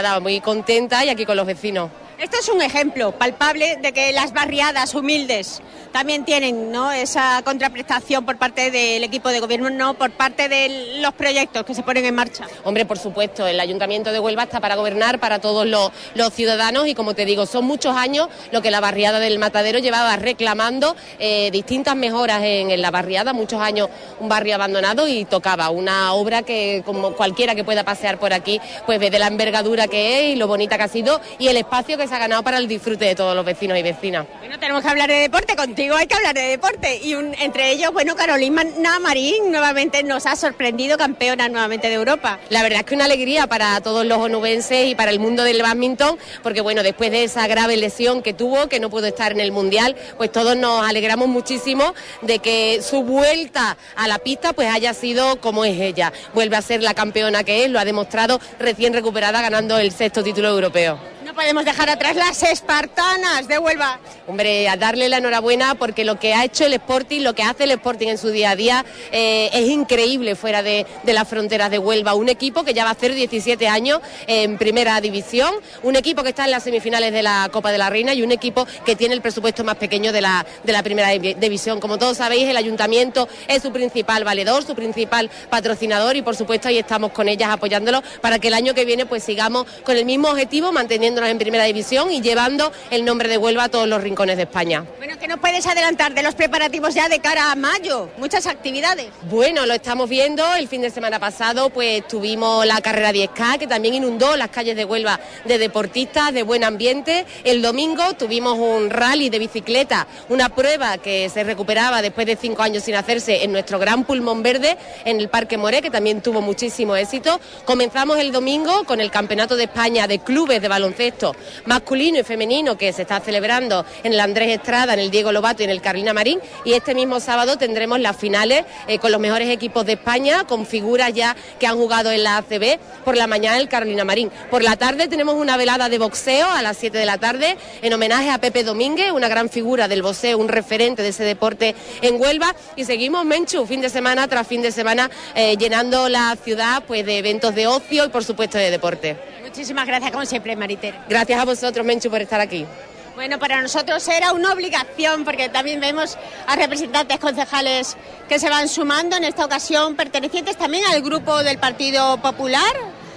nada, muy contenta y aquí con los vecinos. Esto es un ejemplo palpable de que las barriadas humildes también tienen, ¿no?, esa contraprestación por parte del equipo de gobierno, no por parte de los proyectos que se ponen en marcha. Hombre, por supuesto, el Ayuntamiento de Huelva está para gobernar para todos los ciudadanos y, como te digo, son muchos años lo que la barriada del Matadero llevaba reclamando, distintas mejoras en la barriada, muchos años un barrio abandonado, y tocaba una obra que, como cualquiera que pueda pasear por aquí, pues ve de la envergadura que es y lo bonita que ha sido y el espacio que se ha ganado para el disfrute de todos los vecinos y vecinas. Bueno, tenemos que hablar de deporte, contigo hay que hablar de deporte, y entre ellos, bueno, Carolina Marín nuevamente nos ha sorprendido, campeona nuevamente de Europa. La verdad es que una alegría para todos los onubenses y para el mundo del bádminton, porque bueno, después de esa grave lesión que tuvo, que no pudo estar en el Mundial, pues todos nos alegramos muchísimo de que su vuelta a la pista pues haya sido como es ella. Vuelve a ser la campeona que es, lo ha demostrado recién recuperada, ganando el 6º título europeo. No podemos dejar atrás las espartanas de Huelva. Hombre, a darle la enhorabuena, porque lo que ha hecho el Sporting, lo que hace el Sporting en su día a día, es increíble fuera de las fronteras de Huelva. Un equipo que ya va a hacer 17 años en primera división, un equipo que está en las semifinales de la Copa de la Reina y un equipo que tiene el presupuesto más pequeño de la primera división. Como todos sabéis, el Ayuntamiento es su principal valedor, su principal patrocinador, y por supuesto ahí estamos con ellas apoyándolo para que el año que viene pues sigamos con el mismo objetivo, manteniéndonos en primera división y llevando el nombre de Huelva a todos los rincones de España. Bueno, ¿qué nos puedes adelantar de los preparativos ya de cara a mayo? Muchas actividades. Bueno, lo estamos viendo. El fin de semana pasado pues tuvimos la carrera 10K, que también inundó las calles de Huelva de deportistas, de buen ambiente. El domingo tuvimos un rally de bicicleta, una prueba que se recuperaba después de 5 años sin hacerse en nuestro gran pulmón verde en el Parque Moré, que también tuvo muchísimo éxito. Comenzamos el domingo con el Campeonato de España de Clubes de Baloncesto masculino y femenino, que se está celebrando en el Andrés Estrada, en el Diego Lobato y en el Carolina Marín, y este mismo sábado tendremos las finales con los mejores equipos de España, con figuras ya que han jugado en la ACB. Por la mañana el Carolina Marín. Por la tarde tenemos una velada de boxeo a las 7 de la tarde en homenaje a Pepe Domínguez, una gran figura del boxeo, un referente de ese deporte en Huelva, y seguimos, Menchu, fin de semana tras fin de semana, llenando la ciudad pues de eventos de ocio y por supuesto de deporte. Muchísimas gracias, como siempre, Mariter. Gracias a vosotros, Menchu, por estar aquí. Bueno, para nosotros era una obligación, porque también vemos a representantes concejales que se van sumando, en esta ocasión pertenecientes también al grupo del Partido Popular.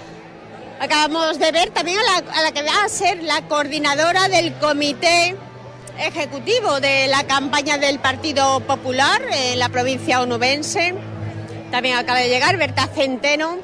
Acabamos de ver también a la que va a ser la coordinadora del comité ejecutivo de la campaña del Partido Popular en la provincia onubense. También acaba de llegar Berta Centeno,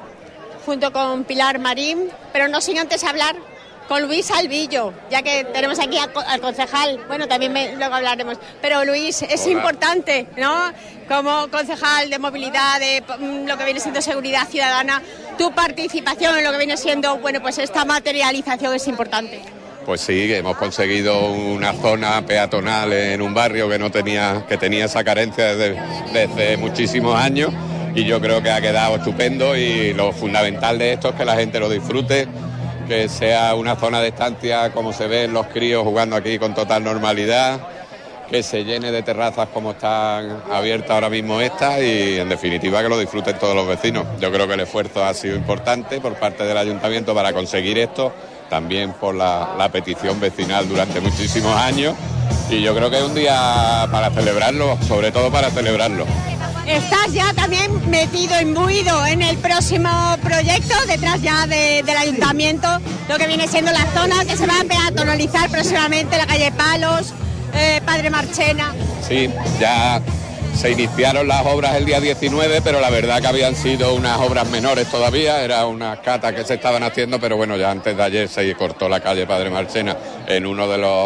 junto con Pilar Marín, pero no sin antes hablar con Luis Albillo, ya que tenemos aquí al concejal. Bueno, también luego hablaremos, pero Luis, es Hola. Importante, ¿no?, como concejal de movilidad, de lo que viene siendo seguridad ciudadana, tu participación en lo que viene siendo, bueno, pues esta materialización es importante. Pues sí, hemos conseguido una zona peatonal en un barrio que tenía esa carencia desde muchísimos años, y yo creo que ha quedado estupendo, y lo fundamental de esto es que la gente lo disfrute, que sea una zona de estancia como se ven los críos jugando aquí con total normalidad, que se llene de terrazas como están abiertas ahora mismo estas, y en definitiva que lo disfruten todos los vecinos. Yo creo que el esfuerzo ha sido importante por parte del Ayuntamiento para conseguir esto, también por la petición vecinal durante muchísimos años, y yo creo que es un día para celebrarlo, sobre todo para celebrarlo. Estás ya también metido, imbuido en el próximo proyecto, detrás ya del Ayuntamiento, lo que viene siendo la zona que se va a peatonalizar próximamente, la calle Palos, Padre Marchena. Sí, ya se iniciaron las obras el día 19, pero la verdad que habían sido unas obras menores todavía, era unas catas que se estaban haciendo, pero bueno, ya antes de ayer se cortó la calle Padre Marchena en una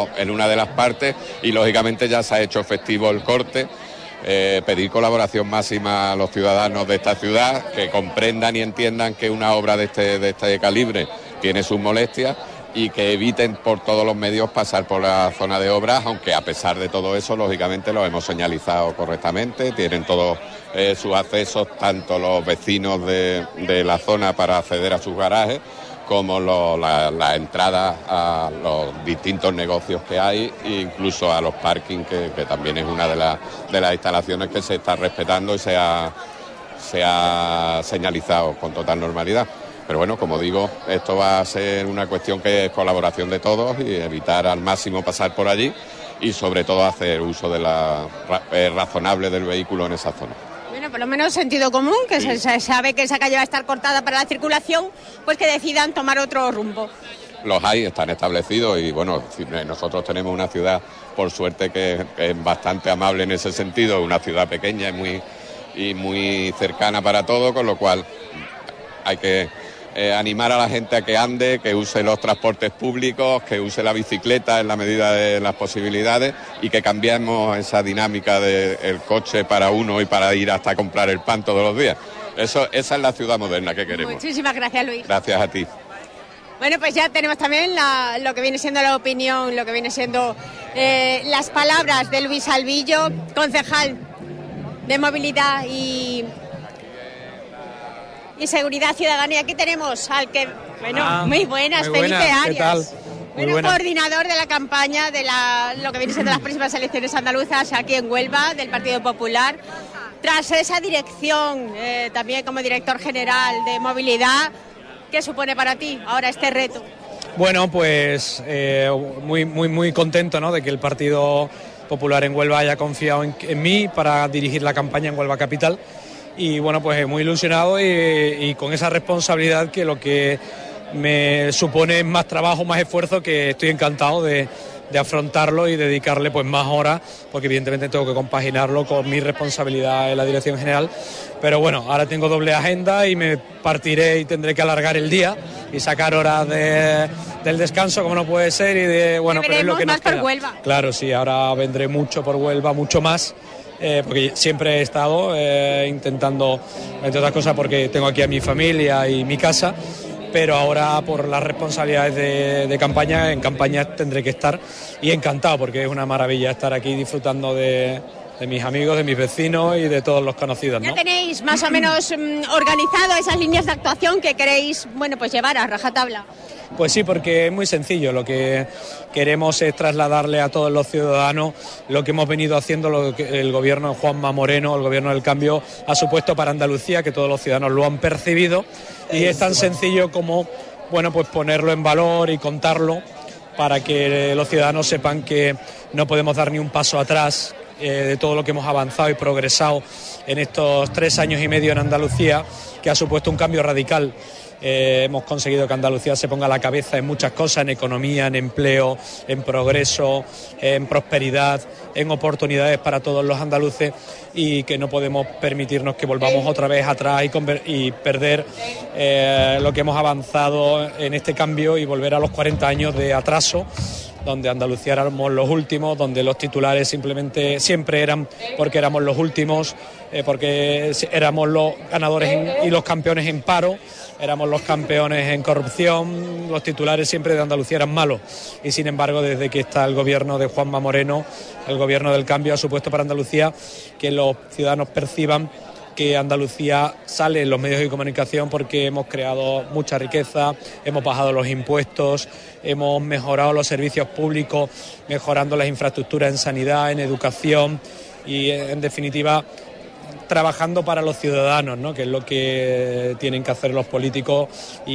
de las partes, y lógicamente ya se ha hecho efectivo el corte. Pedir colaboración máxima a los ciudadanos de esta ciudad, que comprendan y entiendan que una obra de este calibre tiene sus molestias, y que eviten por todos los medios pasar por la zona de obras, aunque a pesar de todo eso, lógicamente lo hemos señalizado correctamente, tienen todos sus accesos, tanto los vecinos de la zona para acceder a sus garajes, como la entrada a los distintos negocios que hay, e incluso a los parkings, que también es una de las instalaciones que se está respetando y se ha señalizado con total normalidad. Pero bueno, como digo, esto va a ser una cuestión que es colaboración de todos y evitar al máximo pasar por allí y sobre todo hacer uso de la razonable del vehículo en esa zona. Bueno, por lo menos sentido común, que sí. Se sabe que esa calle va a estar cortada para la circulación, pues que decidan tomar otro rumbo. Los hay, están establecidos y bueno, nosotros tenemos una ciudad, por suerte, que es bastante amable en ese sentido, una ciudad pequeña y muy cercana para todo, con lo cual hay que animar a la gente a que ande, que use los transportes públicos, que use la bicicleta en la medida de las posibilidades y que cambiemos esa dinámica del coche para uno y para ir hasta comprar el pan todos los días. Esa es la ciudad moderna que queremos. Muchísimas gracias, Luis. Gracias a ti. Bueno, pues ya tenemos también lo que viene siendo la opinión, lo que viene siendo las palabras de Luis Albillo, concejal de Movilidad y Seguridad Ciudadana. Y aquí tenemos al que, muy buenas, Felipe Arias. ¿Qué tal? Coordinador de la campaña de lo que viene siendo las próximas elecciones andaluzas aquí en Huelva, del Partido Popular. Tras esa dirección, también como director general de Movilidad, ¿qué supone para ti ahora este reto? Bueno, pues muy contento, ¿no?, de que el Partido Popular en Huelva haya confiado en mí para dirigir la campaña en Huelva Capital. Y bueno, pues muy ilusionado y con esa responsabilidad que lo que me supone más trabajo, más esfuerzo, que estoy encantado de afrontarlo y dedicarle pues más horas, porque evidentemente tengo que compaginarlo con mi responsabilidad en la dirección general. Pero bueno, ahora tengo doble agenda y me partiré y tendré que alargar el día y sacar horas del descanso, como no puede ser, y pero es lo que nos queda. Por Huelva. Claro, sí, ahora vendré mucho por Huelva, mucho más. Porque siempre he estado intentando, entre otras cosas porque tengo aquí a mi familia y mi casa, pero ahora por las responsabilidades de campaña, en campaña tendré que estar, y encantado porque es una maravilla estar aquí disfrutando de mis amigos, de mis vecinos y de todos los conocidos, ¿no? ¿Ya tenéis más o menos organizado esas líneas de actuación que queréis, pues llevar a rajatabla? Pues sí, porque es muy sencillo. Lo que queremos es trasladarle a todos los ciudadanos lo que hemos venido haciendo, lo que el gobierno de Juanma Moreno, el gobierno del cambio, ha supuesto para Andalucía, que todos los ciudadanos lo han percibido, y es tan sencillo como pues ponerlo en valor y contarlo para que los ciudadanos sepan que no podemos dar ni un paso atrás de todo lo que hemos avanzado y progresado en estos 3 años y medio en Andalucía, que ha supuesto un cambio radical. Hemos conseguido que Andalucía se ponga a la cabeza en muchas cosas, en economía, en empleo, en progreso, en prosperidad, en oportunidades para todos los andaluces, y que no podemos permitirnos que volvamos otra vez atrás y perder lo que hemos avanzado en este cambio y volver a los 40 años de atraso, donde Andalucía éramos los últimos, donde los titulares simplemente siempre eran porque éramos los últimos, porque éramos los ganadores y los campeones en paro, éramos los campeones en corrupción, los titulares siempre de Andalucía eran malos, y sin embargo desde que está el gobierno de Juanma Moreno, el gobierno del cambio, ha supuesto para Andalucía que los ciudadanos perciban que Andalucía sale en los medios de comunicación porque hemos creado mucha riqueza, hemos bajado los impuestos, hemos mejorado los servicios públicos, mejorando las infraestructuras en sanidad, en educación y, en definitiva, trabajando para los ciudadanos, ¿no?, que es lo que tienen que hacer los políticos,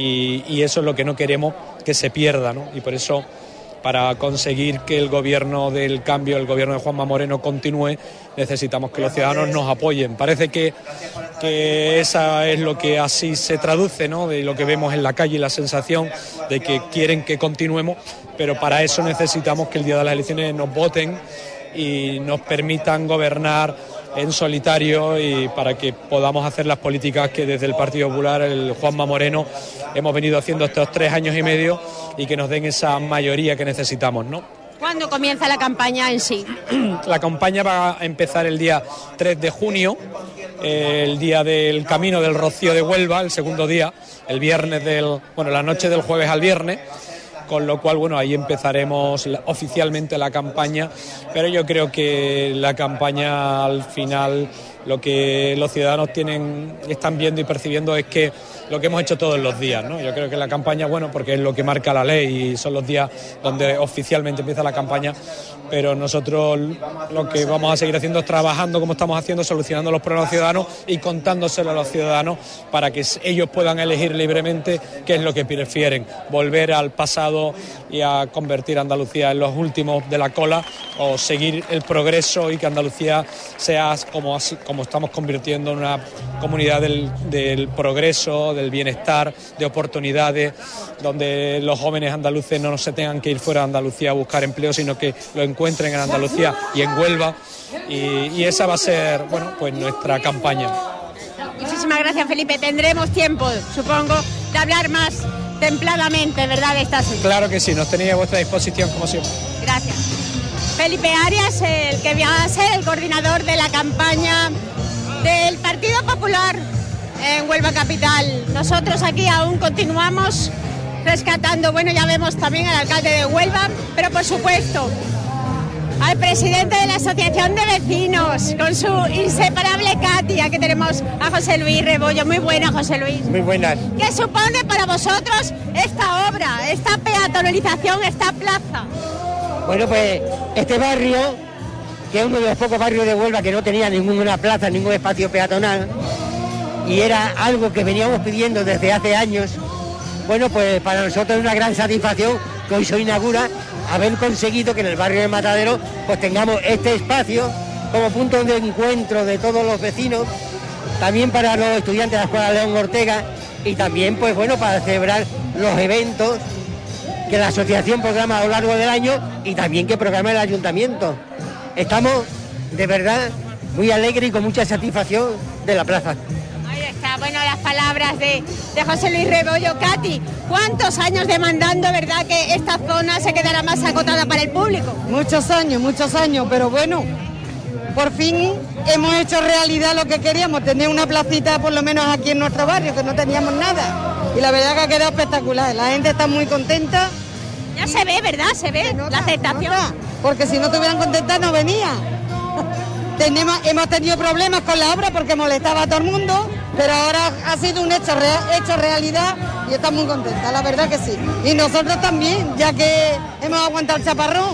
y eso es lo que no queremos que se pierda, ¿no? Y por eso, para conseguir que el gobierno del cambio, el gobierno de Juanma Moreno continúe, necesitamos que los ciudadanos nos apoyen. Parece que esa es lo que así se traduce, ¿no?, de lo que vemos en la calle, la sensación de que quieren que continuemos, pero para eso necesitamos que el día de las elecciones nos voten y nos permitan gobernar en solitario, y para que podamos hacer las políticas que desde el Partido Popular, el Juanma Moreno, hemos venido haciendo estos 3 años y medio, y que nos den esa mayoría que necesitamos, ¿no? ¿Cuándo comienza la campaña en sí? La campaña va a empezar el día 3 de junio, el día del Camino del Rocío de Huelva, el segundo día, el viernes la noche del jueves al viernes, con lo cual, ahí empezaremos oficialmente la campaña, pero yo creo que la campaña al final lo que los ciudadanos están viendo y percibiendo es que lo que hemos hecho todos los días, ¿no? Yo creo que la campaña, bueno, porque es lo que marca la ley y son los días donde oficialmente empieza la campaña, pero nosotros lo que vamos a seguir haciendo es trabajando como estamos haciendo, solucionando los problemas ciudadanos y contándoselo a los ciudadanos para que ellos puedan elegir libremente qué es lo que prefieren, volver al pasado y a convertir a Andalucía en los últimos de la cola o seguir el progreso y que Andalucía sea como estamos convirtiendo en una comunidad del progreso, del bienestar, de oportunidades, donde los jóvenes andaluces no se tengan que ir fuera de Andalucía a buscar empleo, sino que lo encuentren en Andalucía y en Huelva, y esa va a ser, bueno, pues nuestra campaña. Muchísimas gracias, Felipe. Tendremos tiempo, supongo, de hablar más templadamente, ¿verdad?, de esta asunto. Claro que sí, nos tenéis a vuestra disposición como siempre. Gracias. Felipe Arias, el que va a ser el coordinador de la campaña del Partido Popular en Huelva Capital. Nosotros aquí aún continuamos rescatando, bueno, ya vemos también al alcalde de Huelva, pero por supuesto al presidente de la Asociación de Vecinos, con su inseparable Katy. Aquí tenemos a José Luis Rebollo. Muy buena, José Luis. Muy buenas. ¿Qué supone para vosotros esta obra, esta peatonalización, esta plaza? Bueno, pues este barrio, que es uno de los pocos barrios de Huelva que no tenía ninguna plaza, ningún espacio peatonal, y era algo que veníamos pidiendo desde hace años, bueno, pues para nosotros es una gran satisfacción que hoy se inaugura, haber conseguido que en el barrio de Matadero pues tengamos este espacio como punto de encuentro de todos los vecinos, también para los estudiantes de la Escuela León Ortega y también pues bueno para celebrar los eventos que la asociación programa a lo largo del año y también que programa el ayuntamiento. Estamos de verdad muy alegres y con mucha satisfacción de la plaza. Ahí está, bueno, las palabras de José Luis Rebollo. Katy, ¿cuántos años demandando, verdad, que esta zona se quedara más acotada para el público? Muchos años, pero bueno, por fin hemos hecho realidad lo que queríamos, tener una placita por lo menos aquí en nuestro barrio, que no teníamos nada. Y la verdad que ha quedado espectacular, la gente está muy contenta. Ya se ve, ¿verdad? Se ve la aceptación. Porque si no estuvieran contentas no venía. Hemos tenido problemas con la obra porque molestaba a todo el mundo, pero ahora ha sido un hecho realidad y estamos muy contentas, la verdad que sí. Y nosotros también, ya que hemos aguantado el chaparrón.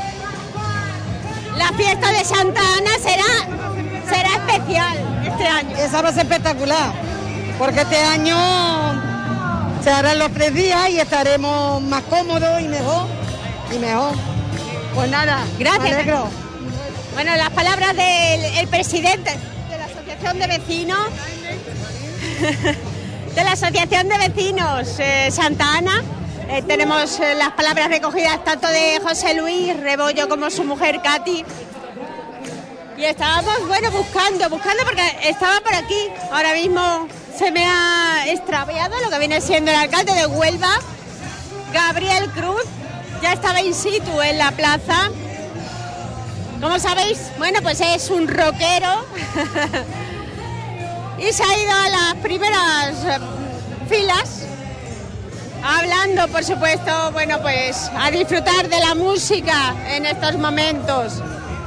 La fiesta de Santa Ana será especial este año. Esa va a ser espectacular, porque este año se harán los 3 días y estaremos más cómodos y mejor. Pues nada, gracias. Me alegro. Bueno, las palabras del presidente de la Asociación de Vecinos, Santa Ana. Tenemos las palabras recogidas tanto de José Luis Rebollo como su mujer Katy. Y estábamos, bueno, buscando porque estaba por aquí. Ahora mismo se me ha extraviado lo que viene siendo el alcalde de Huelva, Gabriel Cruz. Ya estaba in situ en la plaza. Como sabéis, bueno, pues es un rockero y se ha ido a las primeras filas, hablando, por supuesto, bueno, pues a disfrutar de la música en estos momentos.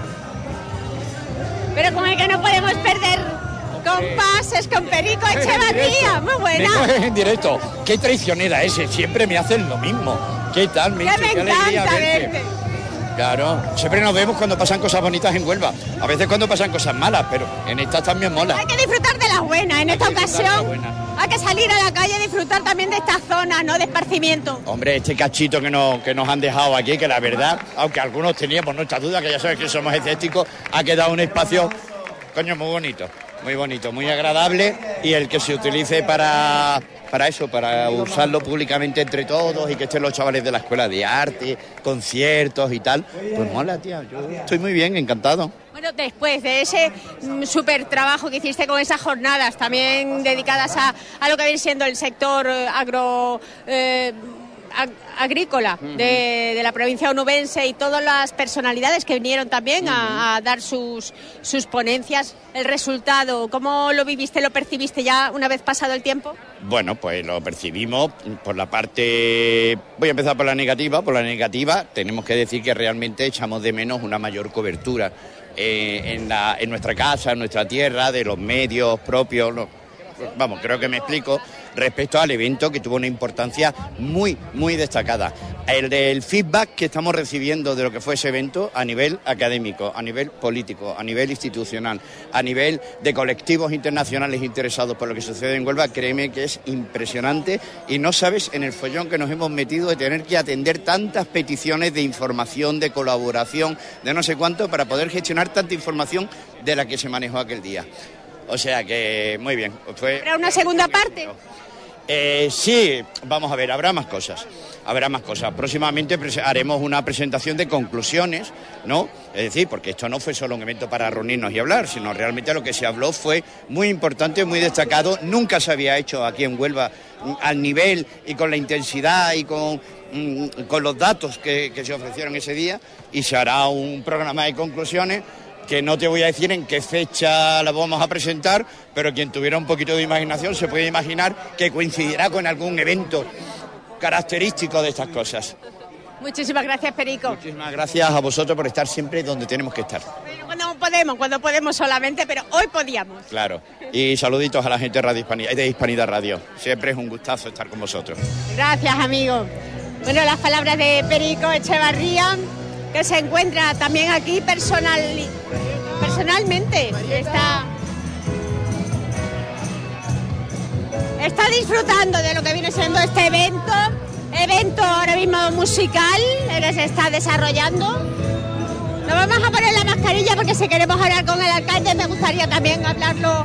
Pero con el que no podemos perder compases con Perico Echevarría. Muy buena. Me coges en directo. Qué traicionera ese, siempre me hacen lo mismo. ¿Qué tal, Micho? Me encanta verte. Claro, siempre nos vemos cuando pasan cosas bonitas en Huelva. A veces cuando pasan cosas malas, pero en estas también mola. Hay que disfrutar de las buenas. En esta ocasión hay que salir a la calle y disfrutar también de esta zona, ¿no?, de esparcimiento. Hombre, este cachito que nos han dejado aquí, que la verdad, aunque algunos teníamos nuestras dudas, que ya sabes que somos escépticos, ha quedado un espacio, coño, muy bonito, muy agradable, y el que se utilice para eso, para usarlo públicamente entre todos y que estén los chavales de la escuela de arte, conciertos y tal, pues mola, tía, yo estoy muy bien, encantado. Bueno, después de ese súper trabajo que hiciste con esas jornadas también dedicadas a lo que viene siendo el sector agrícola de la provincia onubense y todas las personalidades que vinieron también a dar sus ponencias, el resultado, ¿cómo lo viviste, lo percibiste ya una vez pasado el tiempo? Bueno, pues lo percibimos por la parte... Voy a empezar por la negativa. Por la negativa tenemos que decir que realmente echamos de menos una mayor cobertura. en nuestra casa, en nuestra tierra, de los medios propios, vamos, creo que me explico, respecto al evento que tuvo una importancia muy, muy destacada. El del feedback que estamos recibiendo de lo que fue ese evento a nivel académico, a nivel político, a nivel institucional, a nivel de colectivos internacionales interesados por lo que sucede en Huelva, créeme que es impresionante y no sabes en el follón que nos hemos metido de tener que atender tantas peticiones de información, de colaboración, de no sé cuánto, para poder gestionar tanta información de la que se manejó aquel día. O sea que muy bien. ¿Habrá una segunda parte? Sí, vamos a ver, habrá más cosas. Próximamente haremos una presentación de conclusiones, ¿no? Es decir, porque esto no fue solo un evento para reunirnos y hablar, sino realmente lo que se habló fue muy importante, muy destacado. Nunca se había hecho aquí en Huelva al nivel y con la intensidad y con los datos que se ofrecieron ese día, y se hará un programa de conclusiones que no te voy a decir en qué fecha la vamos a presentar, pero quien tuviera un poquito de imaginación se puede imaginar que coincidirá con algún evento característico de estas cosas. Muchísimas gracias, Perico. Muchísimas gracias a vosotros por estar siempre donde tenemos que estar. Cuando podemos solamente, pero hoy podíamos. Claro. Y saluditos a la gente de Hispanidad Radio. Siempre es un gustazo estar con vosotros. Gracias, amigo. Bueno, las palabras de Perico Echevarría, que se encuentra también aquí personalmente. Está disfrutando de lo que viene siendo este evento ahora mismo musical que se está desarrollando. Nos vamos a poner la mascarilla porque si queremos hablar con el alcalde me gustaría también hablarlo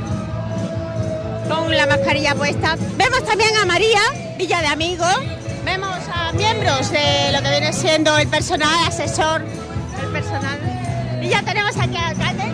con la mascarilla puesta. Vemos también a María Villa de Amigos, vemos a miembros de lo que viene siendo el personal, asesor del personal. Y ya tenemos aquí al alcalde.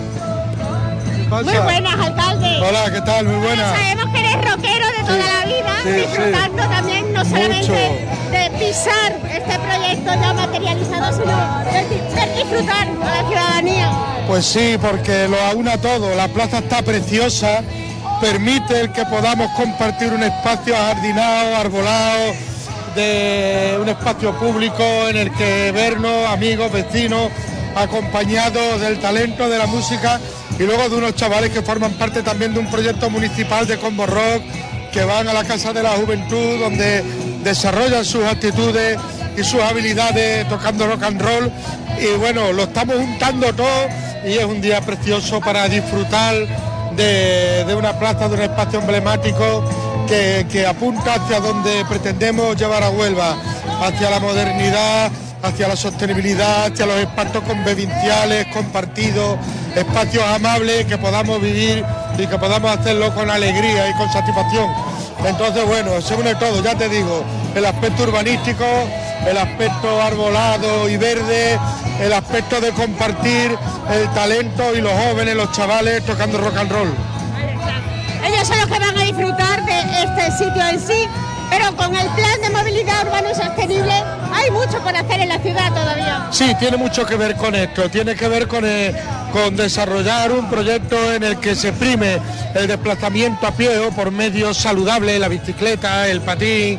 Muy buenas, alcalde. Hola, ¿qué tal? Muy buenas. Sabemos que eres rockero de toda la vida, disfrutando también no solamente de pisar este proyecto ya materializado, sino de disfrutar a la ciudadanía. Pues sí, porque lo aúna todo. La plaza está preciosa, permite el que podamos compartir un espacio ajardinado, arbolado, de un espacio público en el que vernos, amigos, vecinos, acompañados del talento, de la música y luego de unos chavales que forman parte también de un proyecto municipal de Combo Rock, que van a la Casa de la Juventud, donde desarrollan sus actitudes y sus habilidades tocando rock and roll. Y bueno, lo estamos juntando todo y es un día precioso para disfrutar de una plaza, de un espacio emblemático que apunta hacia donde pretendemos llevar a Huelva, hacia la modernidad, hacia la sostenibilidad, hacia los espacios convivenciales, compartidos, espacios amables que podamos vivir y que podamos hacerlo con alegría y con satisfacción. Entonces, bueno, se une todo, ya te digo, el aspecto urbanístico, el aspecto arbolado y verde, el aspecto de compartir el talento y los jóvenes, los chavales tocando rock and roll. Ellos son los que van a disfrutar de este sitio en sí, pero con el plan de movilidad urbana y sostenible hay mucho por hacer en la ciudad todavía. Sí, tiene mucho que ver con esto, tiene que ver con desarrollar un proyecto en el que se prime el desplazamiento a pie o por medios saludables, la bicicleta, el patín,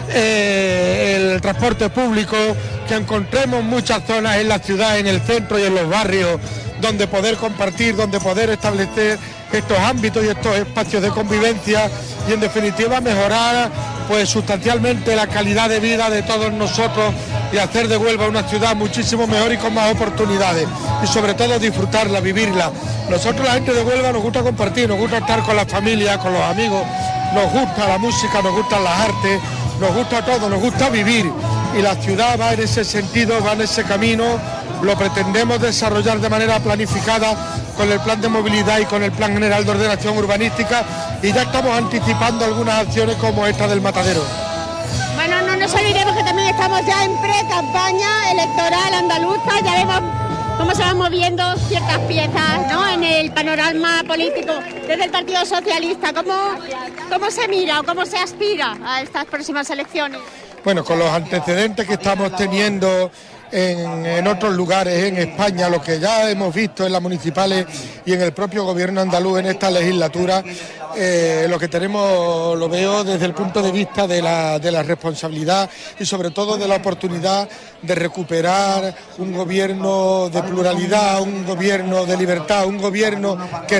el transporte público, que encontremos muchas zonas en la ciudad, en el centro y en los barrios, donde poder compartir, donde poder establecer estos ámbitos y estos espacios de convivencia y en definitiva mejorar pues sustancialmente la calidad de vida de todos nosotros y hacer de Huelva una ciudad muchísimo mejor y con más oportunidades y sobre todo disfrutarla, vivirla. Nosotros la gente de Huelva nos gusta compartir, nos gusta estar con la familia, con los amigos, nos gusta la música, nos gustan las artes, nos gusta todo, nos gusta vivir y la ciudad va en ese sentido, va en ese camino. Lo pretendemos desarrollar de manera planificada con el plan de movilidad y con el plan general de ordenación urbanística y ya estamos anticipando algunas acciones como esta del matadero. Bueno, no nos olvidemos que también estamos ya en pre-campaña electoral andaluza, ya vemos cómo se van moviendo ciertas piezas, ¿no?, en el panorama político desde el Partido Socialista. ¿Cómo se mira o cómo se aspira a estas próximas elecciones? Bueno, con los antecedentes que estamos teniendo en otros lugares en España, lo que ya hemos visto en las municipales y en el propio gobierno andaluz en esta legislatura. Lo que tenemos lo veo desde el punto de vista de la responsabilidad y sobre todo de la oportunidad de recuperar un gobierno de pluralidad, un gobierno de libertad, un gobierno que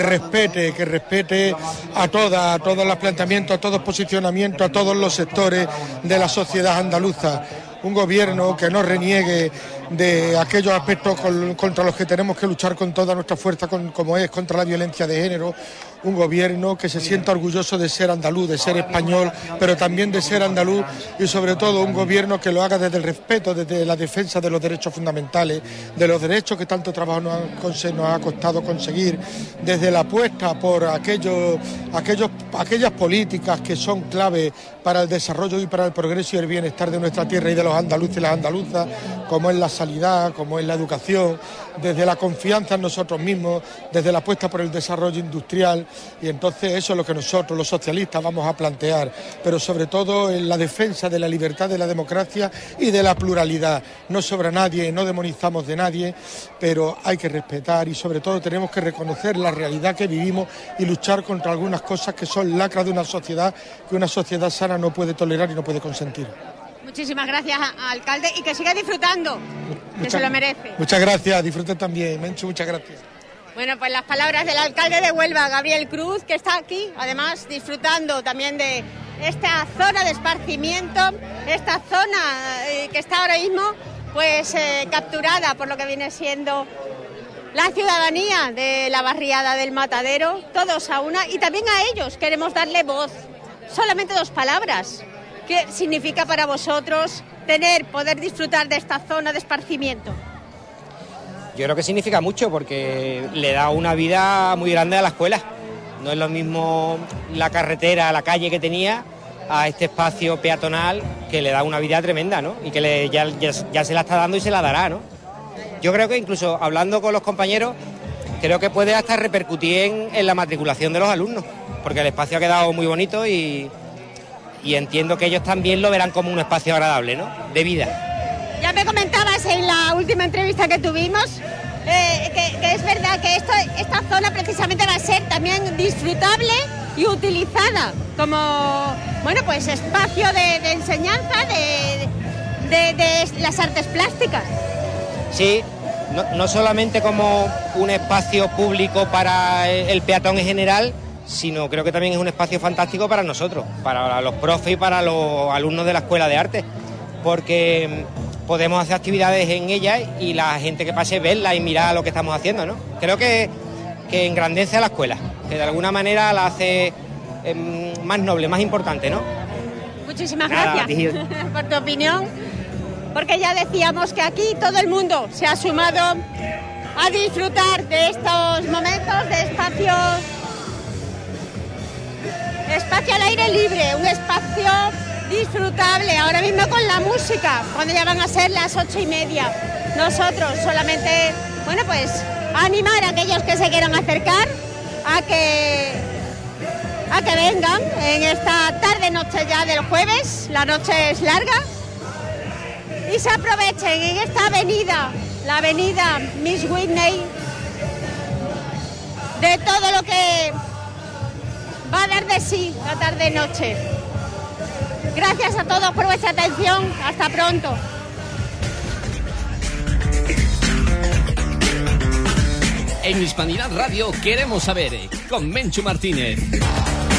respete a todos los planteamientos, a todos los posicionamientos, a todos los sectores de la sociedad andaluza. Un gobierno que no reniegue de aquellos aspectos contra los que tenemos que luchar con toda nuestra fuerza, como es contra la violencia de género. Un gobierno que se sienta orgulloso de ser andaluz, de ser español, pero también de ser andaluz, y sobre todo un gobierno que lo haga desde el respeto, desde la defensa de los derechos fundamentales, de los derechos que tanto trabajo nos ha costado conseguir, desde la apuesta por aquellas políticas que son clave para el desarrollo y para el progreso y el bienestar de nuestra tierra y de los andaluces y las andaluzas, como es la sanidad, como es la educación, desde la confianza en nosotros mismos, desde la apuesta por el desarrollo industrial. Y entonces eso es lo que nosotros, los socialistas, vamos a plantear, pero sobre todo en la defensa de la libertad, de la democracia y de la pluralidad. No sobra nadie, no demonizamos de nadie, pero hay que respetar y sobre todo tenemos que reconocer la realidad que vivimos y luchar contra algunas cosas que son lacras de una sociedad que una sociedad sana no puede tolerar y no puede consentir. Muchísimas gracias, alcalde, y que siga disfrutando, que se lo merece. Muchas gracias, disfruten también, Menchu, muchas gracias. Bueno, pues las palabras del alcalde de Huelva, Gabriel Cruz, que está aquí, además, disfrutando también de esta zona de esparcimiento, esta zona que está ahora mismo, pues capturada por lo que viene siendo la ciudadanía de la barriada del Matadero, todos a una, y también a ellos queremos darle voz. Solamente 2 palabras. ¿Qué significa para vosotros poder disfrutar de esta zona de esparcimiento? Yo creo que significa mucho porque le da una vida muy grande a la escuela. No es lo mismo la carretera, la calle que tenía a este espacio peatonal que le da una vida tremenda, ¿no? Y que ya se la está dando y se la dará, ¿no? Yo creo que incluso hablando con los compañeros, creo que puede hasta repercutir en la matriculación de los alumnos, porque el espacio ha quedado muy bonito y entiendo que ellos también lo verán como un espacio agradable, ¿no? De vida. Ya me comentabas en la última entrevista que tuvimos que es verdad que esta zona precisamente va a ser también disfrutable y utilizada como, bueno, pues espacio de enseñanza de las artes plásticas. Sí, no solamente como un espacio público para el peatón en general, sino creo que también es un espacio fantástico para nosotros, para los profes y para los alumnos de la Escuela de Arte, porque podemos hacer actividades en ella y la gente que pase verla y mirar lo que estamos haciendo, ¿no? Creo que engrandece a la escuela, que de alguna manera la hace más noble, más importante, ¿no? Muchísimas gracias por tu opinión, porque ya decíamos que aquí todo el mundo se ha sumado a disfrutar de estos momentos de espacio al aire libre, un espacio disfrutable, ahora mismo con la música, cuando ya van a ser las 8:30. Nosotros solamente, bueno, pues animar a aquellos que se quieran acercar a que vengan en esta tarde-noche ya del jueves, la noche es larga, y se aprovechen en esta avenida, la avenida Miss Whitney, de todo lo que va a dar de sí la tarde-noche. Gracias a todos por vuestra atención. Hasta pronto. En Hispanidad Radio queremos saber, con Menchu Martínez.